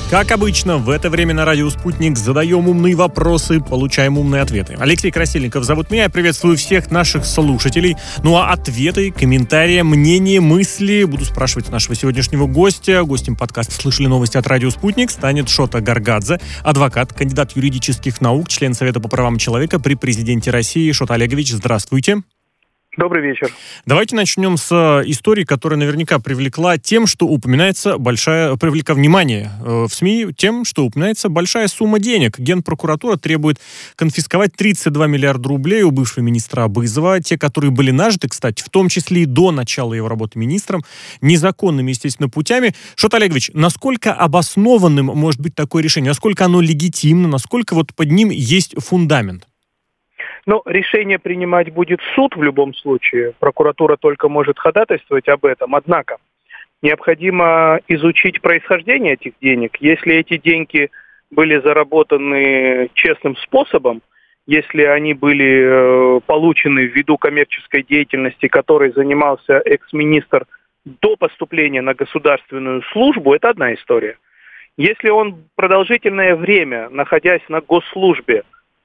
Как обычно, в это время на радио «Спутник» задаем умные вопросы, получаем умные ответы. Алексей Красильников зовут меня, я приветствую всех наших слушателей. Ну а ответы, комментарии, мнения, мысли буду спрашивать нашего сегодняшнего гостя. Гостем подкаста «Слышали новости» от радио «Спутник» станет Шота Гаргадзе, адвокат, кандидат юридических наук, член Совета по правам человека при президенте России. Шота Олегович, здравствуйте. Добрый вечер. Давайте начнем с истории, которая наверняка привлекла внимание в СМИ тем, что упоминается большая сумма денег. Генпрокуратура требует конфисковать 32 миллиарда рублей у бывшего министра Абызова. Те, которые были нажиты, кстати, в том числе и до начала его работы министром, незаконными, естественно, путями. Шот Олегович, насколько обоснованным может быть такое решение? Насколько оно легитимно? Насколько вот под ним есть фундамент? Но решение принимать будет суд в любом случае. Прокуратура только может ходатайствовать об этом. Однако необходимо изучить происхождение этих денег. Если эти деньги были заработаны честным способом, если они были получены ввиду коммерческой деятельности, которой занимался экс-министр до поступления на государственную службу, это одна история. Если он продолжительное время, находясь на госслужбе,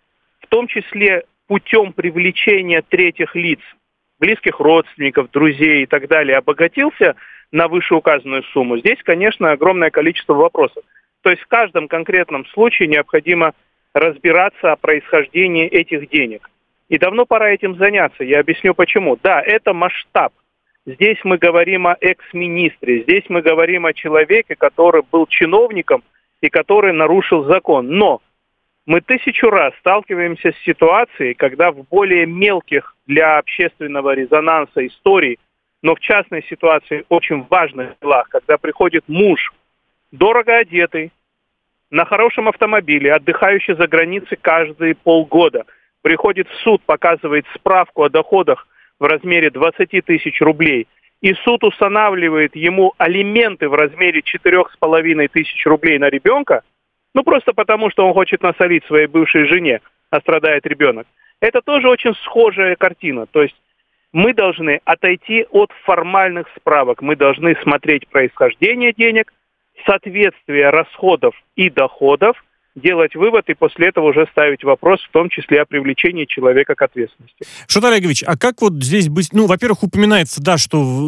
в том числе путем привлечения третьих лиц, близких родственников, друзей и так далее, обогатился на вышеуказанную сумму, здесь, конечно, огромное количество вопросов. То есть в каждом конкретном случае необходимо разбираться о происхождении этих денег. И давно пора этим заняться. Я объясню почему. Да, это масштаб. Здесь мы говорим о экс-министре, здесь мы говорим о человеке, который был чиновником и который нарушил закон. Но мы 1000 раз сталкиваемся с ситуацией, когда в более мелких для общественного резонанса историй, но в частной ситуации очень важных делах, когда приходит муж, дорого одетый, на хорошем автомобиле, отдыхающий за границей каждые полгода, приходит в суд, показывает справку о доходах в размере 20 тысяч рублей, и суд устанавливает ему алименты в размере 4,5 тысяч рублей на ребенка, просто потому, что он хочет насолить своей бывшей жене, а страдает ребенок. Это тоже очень схожая картина. То есть мы должны отойти от формальных справок. Мы должны смотреть происхождение денег, соответствие расходов и доходов, делать вывод и после этого уже ставить вопрос, в том числе о привлечении человека к ответственности. Шот Олегович, а как вот здесь быть? Во-первых, упоминается, да, что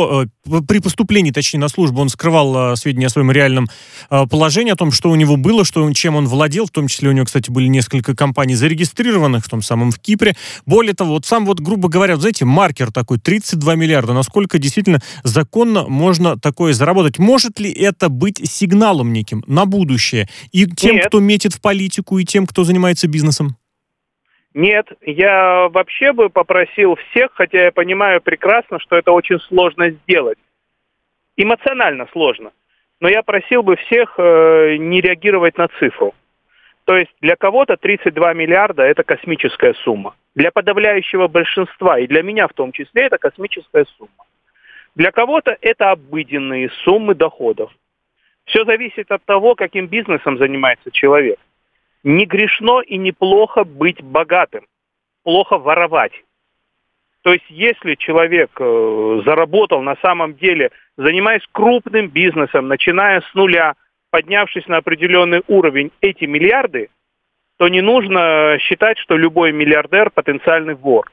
при поступлении, точнее, на службу он скрывал сведения о своем реальном положении, о том, что у него было, чем он владел, в том числе у него, кстати, были несколько компаний зарегистрированных, в том самом в Кипре. Более того, грубо говоря, знаете, маркер такой, 32 миллиарда, насколько действительно законно можно такое заработать? Может ли это быть сигналом неким на будущее и тем, кто метит в политику, и тем, кто занимается бизнесом? Нет, я вообще бы попросил всех, хотя я понимаю прекрасно, что это очень сложно сделать. Эмоционально сложно. Но я просил бы всех не реагировать на цифру. То есть для кого-то 32 миллиарда – это космическая сумма. Для подавляющего большинства, и для меня в том числе, это космическая сумма. Для кого-то это обыденные суммы доходов. Все зависит от того, каким бизнесом занимается человек. Не грешно и неплохо быть богатым, плохо воровать. То есть если человек заработал на самом деле, занимаясь крупным бизнесом, начиная с нуля, поднявшись на определенный уровень, эти миллиарды, то не нужно считать, что любой миллиардер потенциальный вор.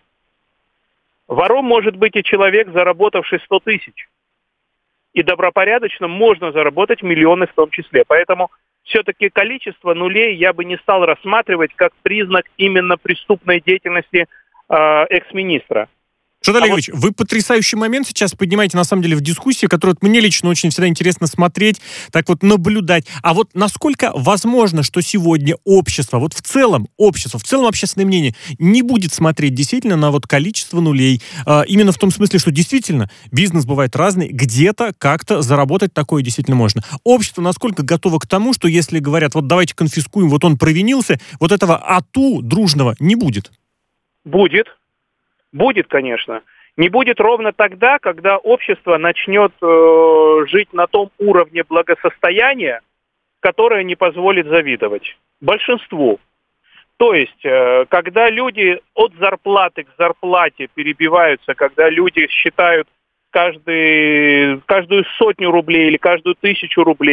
Вором может быть и человек, заработавший 100 тысяч. И добропорядочно можно заработать миллионы в том числе. Поэтому все-таки количество нулей я бы не стал рассматривать как признак именно преступной деятельности экс-министра. Шот Олегович, вы потрясающий момент сейчас поднимаете, на самом деле, в дискуссии, которую мне лично очень всегда интересно смотреть, так вот наблюдать. А вот насколько возможно, что сегодня общество, в целом общественное мнение не будет смотреть действительно на количество нулей, именно в том смысле, что действительно бизнес бывает разный, где-то как-то заработать такое действительно можно. Общество насколько готово к тому, что если говорят, давайте конфискуем, он провинился, этого ату дружного не будет? Будет. Будет, конечно. Не будет ровно тогда, когда общество начнет жить на том уровне благосостояния, которое не позволит завидовать большинству. То есть, когда люди от зарплаты к зарплате перебиваются, когда люди считают каждую 100 рублей или каждую 1000 рублей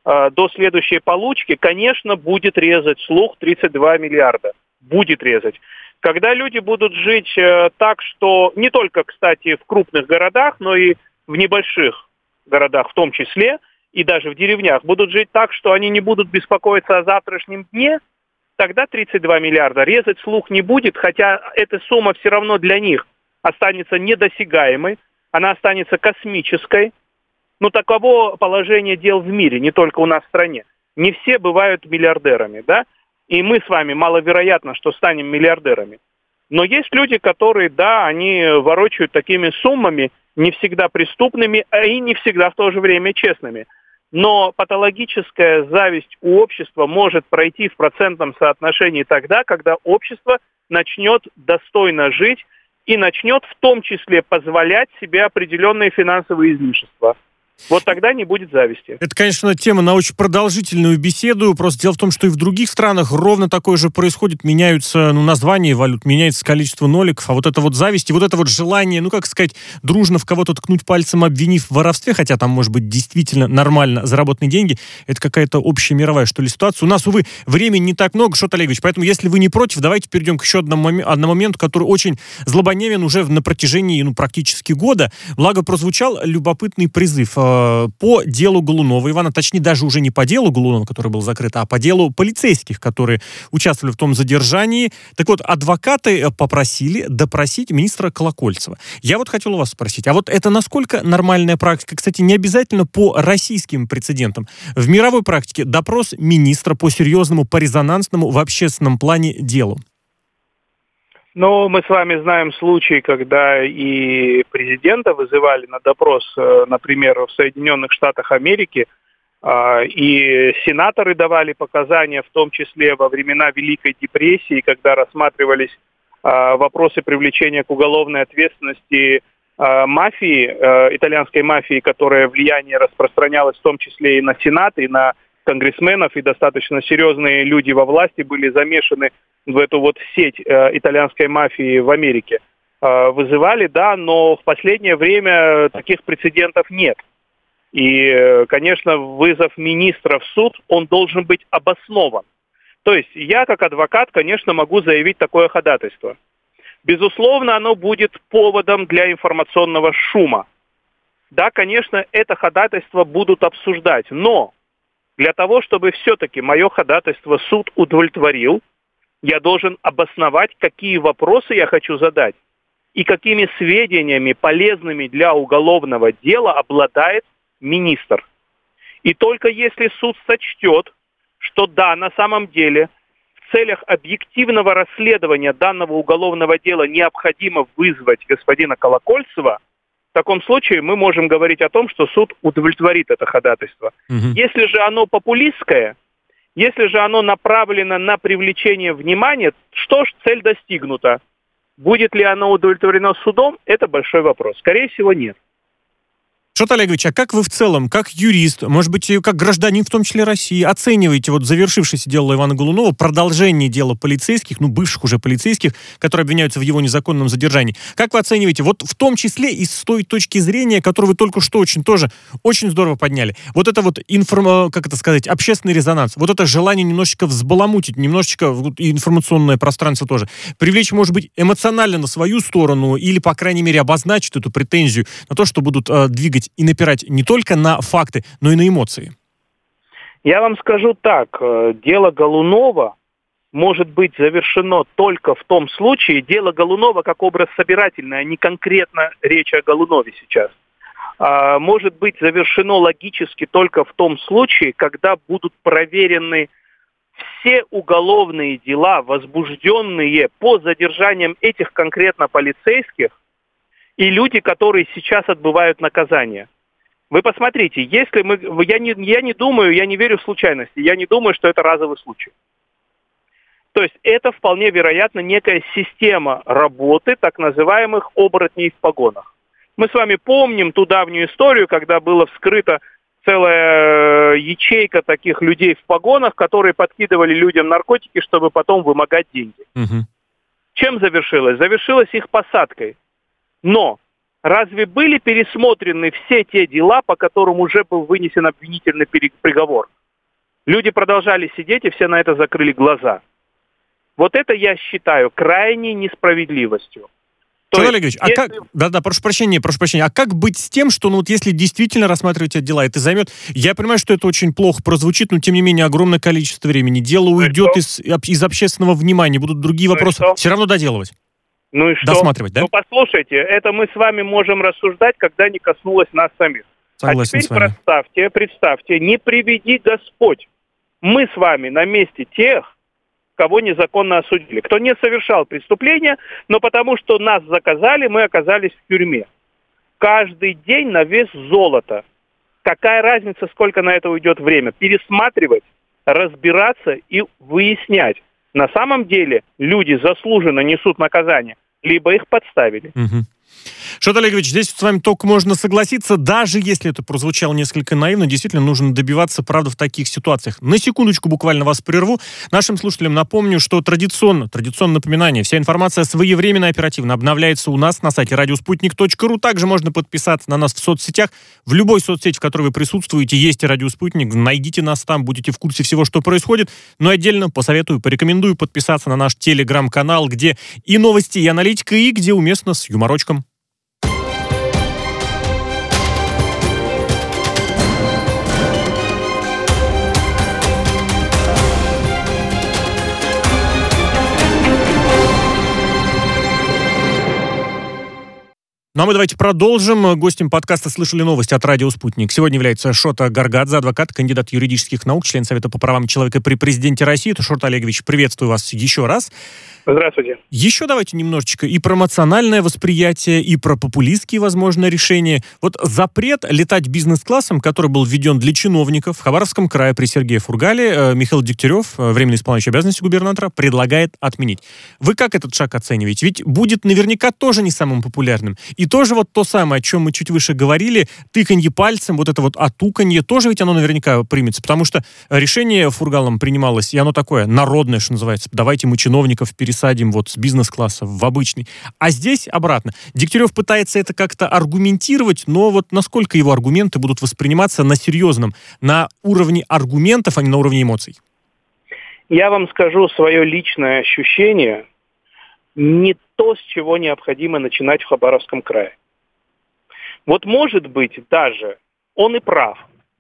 до следующей получки, конечно, будет резать слух 32 миллиарда. Будет резать. Когда люди будут жить так, что не только, кстати, в крупных городах, но и в небольших городах в том числе, и даже в деревнях, будут жить так, что они не будут беспокоиться о завтрашнем дне, тогда 32 миллиарда резать слух не будет, хотя эта сумма все равно для них останется недосягаемой, она останется космической. Но таково положение дел в мире, не только у нас в стране. Не все бывают миллиардерами, да? И мы с вами маловероятно, что станем миллиардерами. Но есть люди, которые, да, они ворочают такими суммами, не всегда преступными, а и не всегда в то же время честными. Но патологическая зависть у общества может пройти в процентном соотношении тогда, когда общество начнет достойно жить и начнет в том числе позволять себе определенные финансовые излишества. Вот тогда не будет зависти. Это, конечно, тема на очень продолжительную беседу. Просто дело в том, что и в других странах ровно такое же происходит. Меняются названия валют, меняется количество ноликов. А вот это вот зависть и вот это вот желание, как сказать, дружно в кого-то ткнуть пальцем, обвинив в воровстве, хотя там, может быть, действительно нормально заработанные деньги, это какая-то общая мировая, что ли, ситуация. У нас, увы, времени не так много, Шот Олегович, поэтому, если вы не против, давайте перейдем к еще одному моменту, который очень злободневен уже на протяжении, практически года. Благо, прозвучал любопытный призыв по делу Голунова Ивана, точнее, даже уже не по делу Голунова, который был закрыт, а по делу полицейских, которые участвовали в том задержании. Так вот, адвокаты попросили допросить министра Колокольцева. Я вот хотел у вас спросить, а вот это насколько нормальная практика? Кстати, не обязательно по российским прецедентам. В мировой практике допрос министра по серьезному, по резонансному в общественном плане делу. Но мы с вами знаем случаи, когда и президента вызывали на допрос, например, в Соединенных Штатах Америки, и сенаторы давали показания, в том числе во времена Великой депрессии, когда рассматривались вопросы привлечения к уголовной ответственности мафии, итальянской мафии, которая влияние распространялось в том числе и на Сенат, и на конгрессменов, и достаточно серьезные люди во власти были замешаны в эту вот сеть итальянской мафии в Америке. Вызывали, да, но в последнее время таких прецедентов нет. И, конечно, вызов министра в суд, он должен быть обоснован. То есть я, как адвокат, конечно, могу заявить такое ходатайство. Безусловно, оно будет поводом для информационного шума. Да, конечно, это ходатайство будут обсуждать, но для того, чтобы все-таки мое ходатайство суд удовлетворил, я должен обосновать, какие вопросы я хочу задать и какими сведениями, полезными для уголовного дела, обладает министр. И только если суд сочтет, что да, на самом деле, в целях объективного расследования данного уголовного дела необходимо вызвать господина Колокольцева, в таком случае мы можем говорить о том, что суд удовлетворит это ходатайство. Если же оно популистское, если же оно направлено на привлечение внимания, что ж, цель достигнута. Будет ли оно удовлетворено судом, это большой вопрос. Скорее всего, нет. Шот Олегович, а как вы в целом, как юрист, может быть, и как гражданин, в том числе России, оцениваете вот завершившееся дело Ивана Голунова, продолжение дела полицейских, бывших уже полицейских, которые обвиняются в его незаконном задержании? Как вы оцениваете, вот в том числе и с той точки зрения, которую вы только что очень здорово подняли, вот это вот общественный резонанс, вот это желание немножечко взбаламутить, немножечко и информационное пространство тоже, привлечь, может быть, эмоционально на свою сторону или, по крайней мере, обозначить эту претензию на то, что будут двигать и напирать не только на факты, но и на эмоции? Я вам скажу так. Дело Голунова может быть завершено только в том случае, дело Голунова как образ собирательный, а не конкретно речь о Голунове сейчас, может быть завершено логически только в том случае, когда будут проверены все уголовные дела, возбужденные по задержаниям этих конкретно полицейских, и люди, которые сейчас отбывают наказание. Вы посмотрите, если я не верю в случайности, я не думаю, что это разовый случай. То есть это вполне вероятно некая система работы так называемых оборотней в погонах. Мы с вами помним ту давнюю историю, когда была вскрыта целая ячейка таких людей в погонах, которые подкидывали людям наркотики, чтобы потом вымогать деньги. Чем завершилось? Завершилось их посадкой. Но Разве были пересмотрены все те дела, по которым уже был вынесен обвинительный приговор? Люди продолжали сидеть, и все на это закрыли глаза. Вот это я считаю крайней несправедливостью. Николай Олегович, а как... Да, прошу прощения. А как быть с тем, что, если действительно рассматривать эти дела, это займет... Я понимаю, что это очень плохо прозвучит, но, тем не менее, огромное количество времени. Дело уйдет из общественного внимания, будут другие вопросы. Все равно доделывать. Ну и что? Досматривать, да? Ну, послушайте, это мы с вами можем рассуждать, когда не коснулось нас самих. Согласен с вами. Представьте, не приведи Господь. Мы с вами на месте тех, кого незаконно осудили, кто не совершал преступления, но потому что нас заказали, мы оказались в тюрьме. Каждый день на вес золота. Какая разница, сколько на это уйдет время? Пересматривать, разбираться и выяснять. На самом деле люди заслуженно несут наказание, либо их подставили. Угу. Шот Олегович, здесь с вами только можно согласиться, даже если это прозвучало несколько наивно, действительно нужно добиваться правды в таких ситуациях. На секундочку буквально вас прерву. Нашим слушателям напомню, что традиционное напоминание, вся информация своевременно и оперативно обновляется у нас на сайте радиоспутник.ру. Также можно подписаться на нас в соцсетях. В любой соцсети, в которой вы присутствуете, есть и Радио Спутник. Найдите нас там, будете в курсе всего, что происходит. Но отдельно порекомендую подписаться на наш телеграм-канал, где и новости, и аналитика, и где уместно с юморочком. Ну а мы давайте продолжим. Гостем подкаста «Слышали новости» от «Радио Спутник». Сегодня является Шота Гаргадзе, адвокат, кандидат юридических наук, член Совета по правам человека при президенте России. Это Шот Олегович, приветствую вас еще раз. Здравствуйте. Еще давайте немножечко и про эмоциональное восприятие, и про популистские, возможно, решения. Вот запрет летать бизнес-классом, который был введен для чиновников в Хабаровском крае при Сергее Фургале, Михаил Дегтярев, временно исполняющий обязанности губернатора, предлагает отменить. Вы как этот шаг оцениваете? Ведь будет наверняка тоже не самым популярным. И тоже вот то самое, о чем мы чуть выше говорили, тыканье пальцем, вот это вот отуканье, тоже ведь оно наверняка примется, потому что решение Фургалом принималось, и оно такое народное, что называется. Давайте мы чиновников пересадим вот с бизнес-класса в обычный. А здесь обратно. Дегтярев пытается это как-то аргументировать, но вот насколько его аргументы будут восприниматься на серьезном, на уровне аргументов, а не на уровне эмоций? Я вам скажу свое личное ощущение, не то, с чего необходимо начинать в Хабаровском крае. Вот может быть даже он и прав,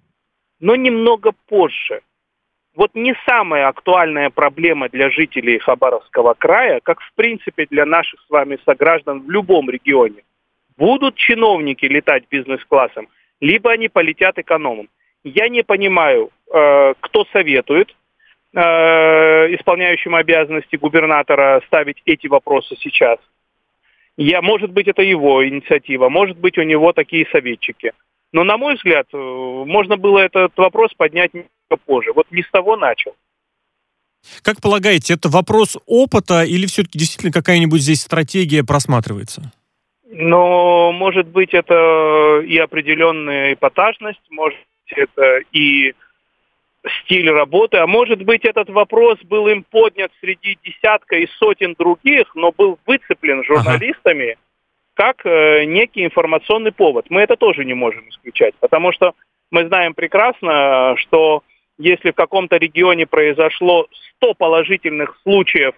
но немного позже. Вот не самая актуальная проблема для жителей Хабаровского края, как в принципе для наших с вами сограждан в любом регионе. Будут чиновники летать бизнес-классом, либо они полетят экономом. Я не понимаю, кто советует исполняющему обязанности губернатора ставить эти вопросы сейчас. Может быть, это его инициатива, может быть, у него такие советчики. Но, на мой взгляд, можно было этот вопрос поднять немного позже. Вот не с того начал. Как полагаете, это вопрос опыта или все-таки действительно какая-нибудь здесь стратегия просматривается? Но, может быть, это и определенная эпатажность, может быть, это и стиль работы, а может быть, этот вопрос был им поднят среди десятка и сотен других, но был выцеплен журналистами как некий информационный повод. Мы это тоже не можем исключать, потому что мы знаем прекрасно, что если в каком-то регионе произошло 100 положительных случаев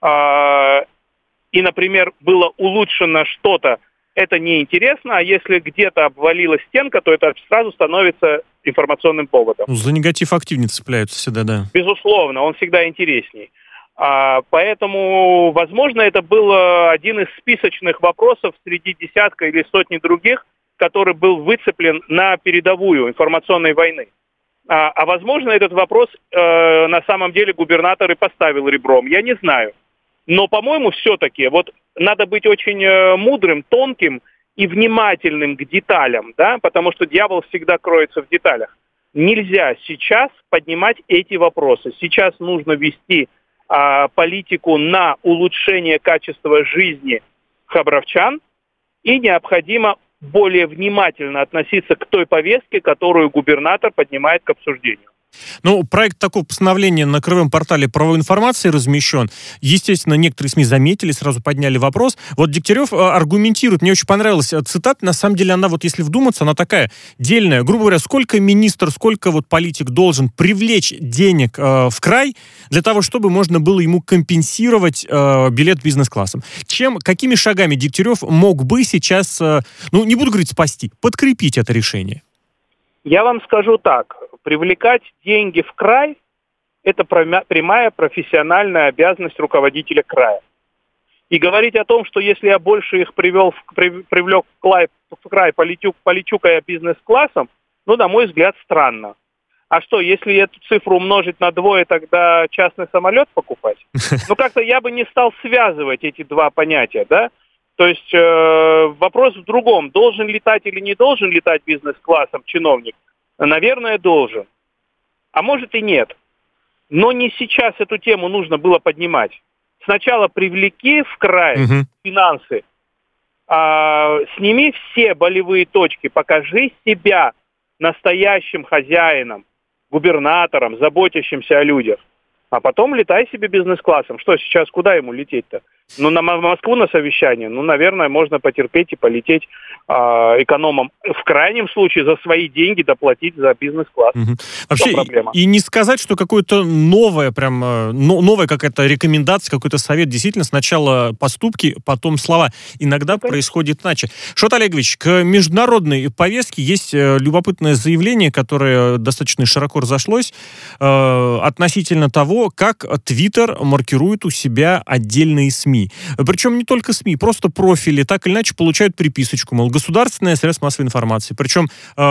и, например, было улучшено что-то, это неинтересно, а если где-то обвалилась стенка, то это сразу становится информационным поводом. За негатив активнее цепляются всегда, да. Безусловно, он всегда интересней. Поэтому, возможно, это был один из списочных вопросов среди десятка или сотни других, который был выцеплен на передовую информационной войны. А возможно, этот вопрос на самом деле губернатор и поставил ребром. Я не знаю. Но, по-моему, все-таки вот надо быть очень мудрым, тонким и внимательным к деталям, да, потому что дьявол всегда кроется в деталях. Нельзя сейчас поднимать эти вопросы. Сейчас нужно вести политику на улучшение качества жизни хабаровчан, и необходимо более внимательно относиться к той повестке, которую губернатор поднимает к обсуждению. Ну, проект такого постановления на краевом портале правовой информации размещен. Естественно, некоторые СМИ заметили, сразу подняли вопрос. Вот Дегтярев аргументирует, мне очень понравилась цитата, на самом деле она, вот если вдуматься, она такая дельная. Грубо говоря, сколько министр, сколько вот политик должен привлечь денег в край для того, чтобы можно было ему компенсировать билет бизнес-классом. Какими шагами Дегтярев мог бы сейчас, ну, не буду говорить спасти, подкрепить это решение? Я вам скажу так. Привлекать деньги в край – это прямая профессиональная обязанность руководителя края. И говорить о том, что если я больше их привлек в край, полечу-ка бизнес-классом, ну, на мой взгляд, странно. А что, если эту цифру умножить на 2, тогда частный самолет покупать? Ну, как-то я бы не стал связывать эти два понятия, да? То есть вопрос в другом. Должен летать или не должен летать бизнес-классом чиновник? Наверное, должен. А может и нет. Но не сейчас эту тему нужно было поднимать. Сначала привлеки в край финансы, сними все болевые точки, покажи себя настоящим хозяином, губернатором, заботящимся о людях. А потом летай себе бизнес-классом. Что сейчас, куда ему лететь-то? Ну, на Москву на совещание. Ну, наверное, можно потерпеть и полететь экономом. В крайнем случае за свои деньги доплатить за бизнес-класс. Вообще, проблема? И не сказать, что какое-то новое, прям новая какая-то рекомендация, какой-то совет. Действительно, сначала поступки, потом слова. Иногда происходит иначе. Шот Олегович, к международной повестке есть любопытное заявление, которое достаточно широко разошлось относительно того, как Твиттер маркирует у себя отдельные СМИ. Причем не только СМИ, просто профили так или иначе получают приписочку, мол, государственное средство массовой информации. Причем,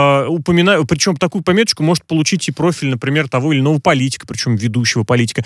причем такую пометочку может получить и профиль, например, того или иного политика, причем ведущего политика.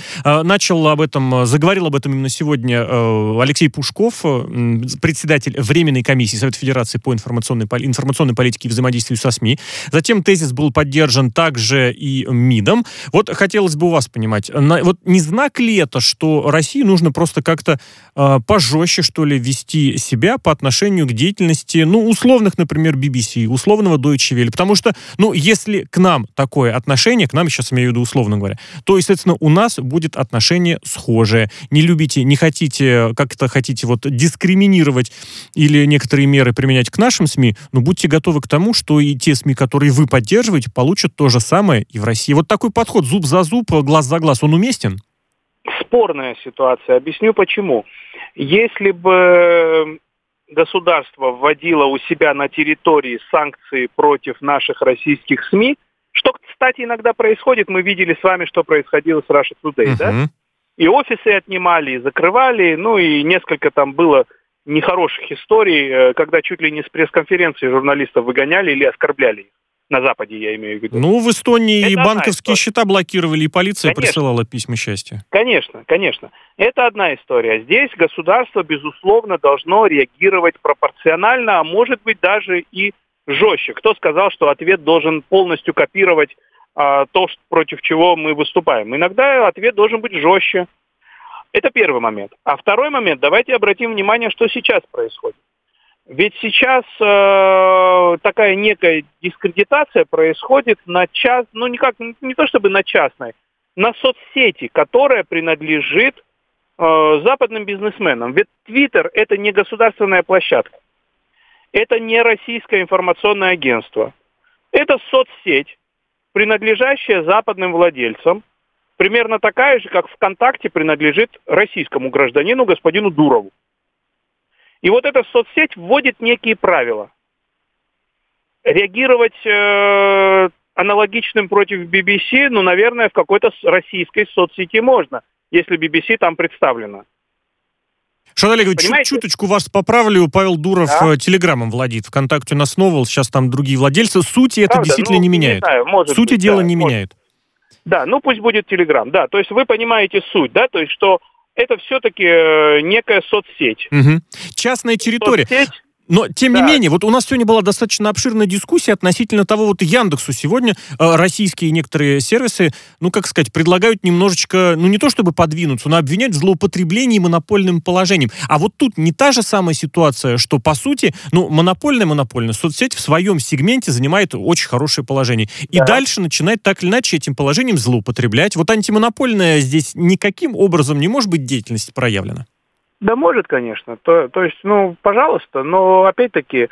Заговорил об этом именно сегодня Алексей Пушков, председатель Временной комиссии Совета Федерации по информационной политике и взаимодействию со СМИ. Затем тезис был поддержан также и МИДом. Вот хотелось бы у вас понимать, вот не знак ли это, что России нужно просто как-то пожестче, что ли, вести себя по отношению к деятельности, ну, условных, например, BBC, условного Deutsche Welle, потому что, ну, если к нам такое отношение, к нам, сейчас имею в виду условно говоря, то, естественно, у нас будет отношение схожее. Не любите, не хотите, как-то хотите вот дискриминировать или некоторые меры применять к нашим СМИ, но будьте готовы к тому, что и те СМИ, которые вы поддерживаете, получат то же самое и в России. Вот такой подход зуб за зуб, глаз за глаз, он уместен? Спорная ситуация. Объясню почему. Если бы государство вводило у себя на территории санкции против наших российских СМИ, что, кстати, иногда происходит, мы видели с вами, что происходило с Russia Today, да? И офисы отнимали, и закрывали, ну и несколько там было нехороших историй, когда чуть ли не с пресс-конференции журналистов выгоняли или оскорбляли их. На Западе, я имею в виду. Ну, в Эстонии это и банковские счета блокировали, и полиция присылала письма счастья. Конечно, конечно. Это одна история. Здесь государство, безусловно, должно реагировать пропорционально, а может быть даже и жестче. Кто сказал, что ответ должен полностью копировать то, против чего мы выступаем? Иногда ответ должен быть жестче. Это первый момент. А второй момент, давайте обратим внимание, что сейчас происходит. Ведь сейчас такая некая дискредитация происходит на не то чтобы на частной, на соцсети, которая принадлежит западным бизнесменам. Ведь Твиттер – это не государственная площадка, это не российское информационное агентство, это соцсеть, принадлежащая западным владельцам, примерно такая же, как ВКонтакте принадлежит российскому гражданину господину Дурову. И вот эта соцсеть вводит некие правила. Реагировать аналогичным против BBC, ну, наверное, в какой-то российской соцсети можно, если BBC там представлена. Шот Олегович, чуточку вас поправлю. Павел Дуров телеграммом владеет. ВКонтакте у нас новый, сейчас там другие владельцы. Сути это действительно не меняет. Не знаю, сути дела не меняет. Да, ну пусть будет телеграм, да. То есть вы понимаете суть, да, то есть что это все-таки некая соцсеть. Частная территория. Но, тем не Да. менее, вот у нас сегодня была достаточно обширная дискуссия относительно того, вот Яндексу сегодня российские некоторые сервисы, ну, как сказать, предлагают немножечко, ну, не то чтобы подвинуться, но обвинять в злоупотреблении монопольным положением. А вот тут не та же самая ситуация, что, по сути, ну, монопольная, соцсеть в своем сегменте занимает очень хорошее положение. И Да. дальше начинает так или иначе этим положением злоупотреблять. Вот антимонопольная здесь никаким образом не может быть деятельность проявлена. Да может, конечно. То есть, ну, пожалуйста, но опять-таки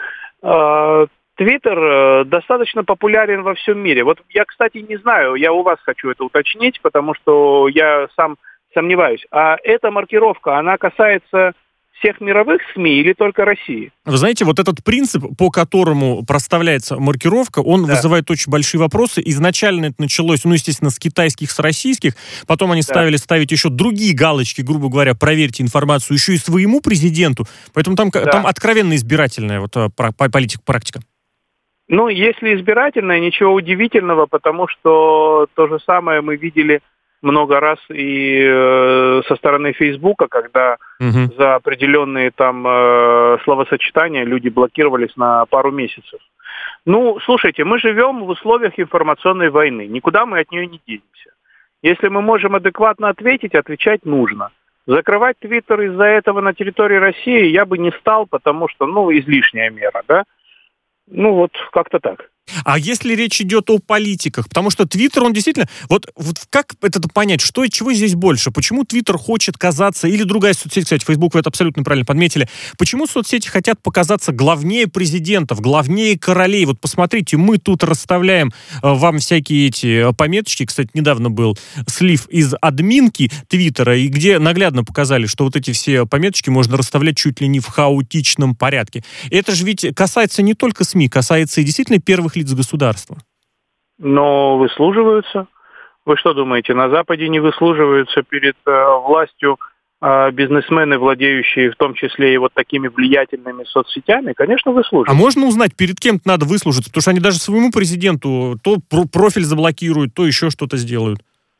Твиттер достаточно популярен во всем мире. Вот я, кстати, не знаю, я у вас хочу это уточнить, потому что я сам сомневаюсь. А эта маркировка, она касается всех мировых СМИ или только России? Вы знаете, вот этот принцип, по которому проставляется маркировка, он вызывает очень большие вопросы. Изначально это началось, ну, естественно, с китайских, с российских. Потом они стали ставить еще другие галочки, грубо говоря, проверьте информацию еще и своему президенту. Поэтому там откровенно избирательная вот практика. Ну, если избирательная, ничего удивительного, потому что то же самое мы видели много раз и со стороны Фейсбука, когда за определенные там словосочетания люди блокировались на пару месяцев. Ну, слушайте, мы живем в условиях информационной войны. Никуда мы от нее не денемся. Если мы можем адекватно ответить, отвечать нужно. Закрывать Твиттер из-за этого на территории России я бы не стал, потому что, ну, излишняя мера, да? Ну, вот как-то так. А если речь идет о политиках? Потому что Твиттер, он действительно... Вот как это понять? Что и чего здесь больше? Почему Твиттер хочет казаться... Или другая соцсеть, кстати, Facebook, вы это абсолютно правильно подметили. Почему соцсети хотят показаться главнее президентов, главнее королей? Вот посмотрите, мы тут расставляем вам всякие эти пометочки. Кстати, недавно был слив из админки Твиттера, и где наглядно показали, что вот эти все пометочки можно расставлять чуть ли не в хаотичном порядке. И это же ведь касается не только СМИ, касается и действительно первых лиц государства. Но выслуживаются. Вы что думаете, на Западе не выслуживаются перед властью бизнесмены, владеющие в том числе и вот такими влиятельными соцсетями? Конечно, выслуживаются. А можно узнать, перед кем-то надо выслужиться? Потому что они даже своему президенту то профиль заблокируют, то еще что-то сделают.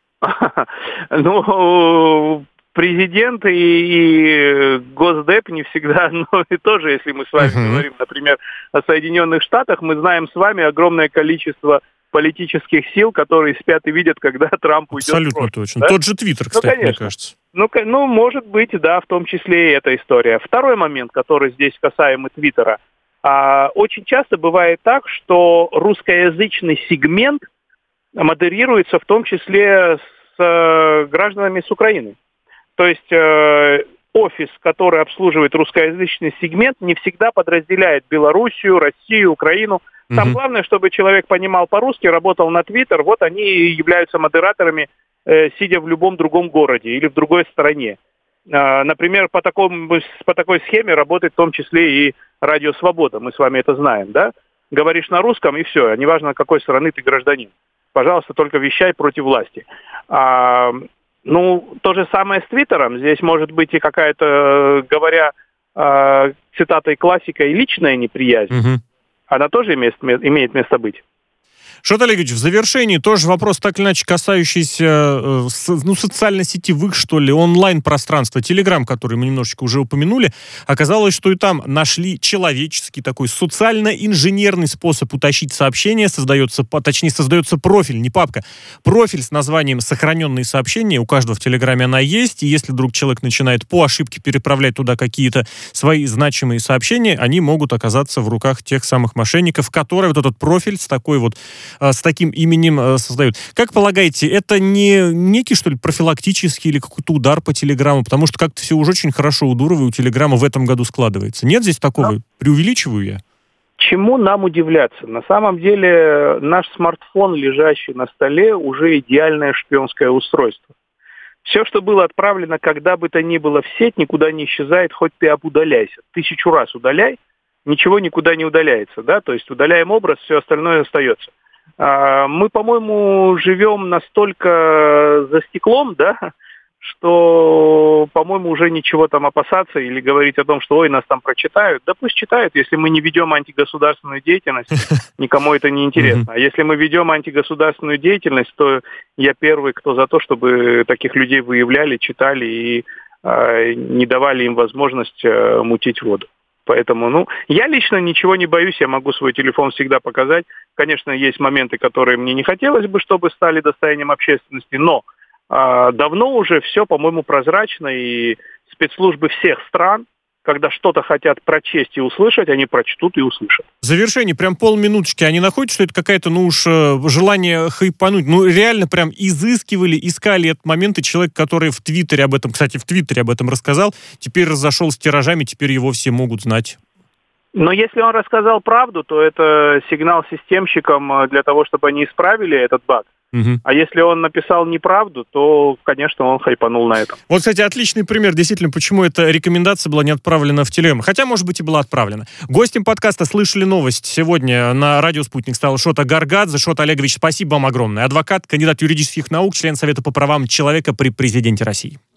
Ну, президент и Госдеп не всегда, но и тоже, если мы с вами говорим, например, о Соединенных Штатах, мы знаем с вами огромное количество политических сил, которые спят и видят, когда Трамп уйдет. Абсолютно точно. Да? Тот же Твиттер, кстати, мне кажется. Ну, может быть, да, в том числе и эта история. Второй момент, который здесь касаемый Твиттера. Очень часто бывает так, что русскоязычный сегмент модерируется в том числе с гражданами с Украины. То есть офис, который обслуживает русскоязычный сегмент, не всегда подразделяет Белоруссию, Россию, Украину. Там главное, чтобы человек понимал по-русски, работал на Твиттер, вот они являются модераторами, сидя в любом другом городе или в другой стране. Например, по такой схеме работает в том числе и Радио Свобода, мы с вами это знаем, да? Говоришь на русском и все, неважно, какой страны ты гражданин. Пожалуйста, только вещай против власти. Ну, то же самое с Твиттером. Здесь может быть и какая-то, говоря цитатой классика, и личная неприязнь. Она тоже имеет место быть. Шот Олегович, в завершении тоже вопрос, так или иначе, касающийся социально-сетевых, что ли, онлайн-пространства. Телеграм, который мы немножечко уже упомянули, оказалось, что и там нашли человеческий такой социально-инженерный способ утащить сообщения. Создается профиль, не папка, профиль с названием «Сохраненные сообщения». У каждого в Телеграме она есть, и если вдруг человек начинает по ошибке переправлять туда какие-то свои значимые сообщения, они могут оказаться в руках тех самых мошенников, которые вот этот профиль с таким именем создают. Как полагаете, это не некий, что ли, профилактический или какой-то удар по Телеграмму? Потому что как-то все уже очень хорошо у Дурова и у Телеграма в этом году складывается. Нет здесь такого? Преувеличиваю я? Чему нам удивляться? На самом деле наш смартфон, лежащий на столе, уже идеальное шпионское устройство. Все, что было отправлено когда бы то ни было в сеть, никуда не исчезает, хоть ты обудаляйся. 1000 раз удаляй, ничего никуда не удаляется, да? То есть удаляем образ, все остальное остается. Мы, по-моему, живем настолько за стеклом, да, что, по-моему, уже ничего там опасаться или говорить о том, что ой, нас там прочитают. Да пусть читают, если мы не ведем антигосударственную деятельность, никому это не интересно. А если мы ведем антигосударственную деятельность, то я первый, кто за то, чтобы таких людей выявляли, читали и не давали им возможность мутить воду. Поэтому, я лично ничего не боюсь, я могу свой телефон всегда показать. Конечно, есть моменты, которые мне не хотелось бы, чтобы стали достоянием общественности, но давно уже все, по-моему, прозрачно, и спецслужбы всех стран, когда что-то хотят прочесть и услышать, они прочтут и услышат. В завершении, прям полминуточки, они находят, что это какая-то, желание хайпануть? Реально прям изыскивали, искали этот момент, и человек, который в Твиттере об этом рассказал, теперь разошел с тиражами, теперь его все могут знать. Но если он рассказал правду, то это сигнал системщикам для того, чтобы они исправили этот баг. Угу. А если он написал неправду, то, конечно, он хайпанул на этом. Вот, кстати, отличный пример, действительно, почему эта рекомендация была не отправлена в Телеграм. Хотя, может быть, и была отправлена. Гостем подкаста «Слышали новость» сегодня на радио «Спутник» стал Шот Гаргадзе. Шот Олегович, спасибо вам огромное. Адвокат, кандидат юридических наук, член Совета по правам человека при президенте России.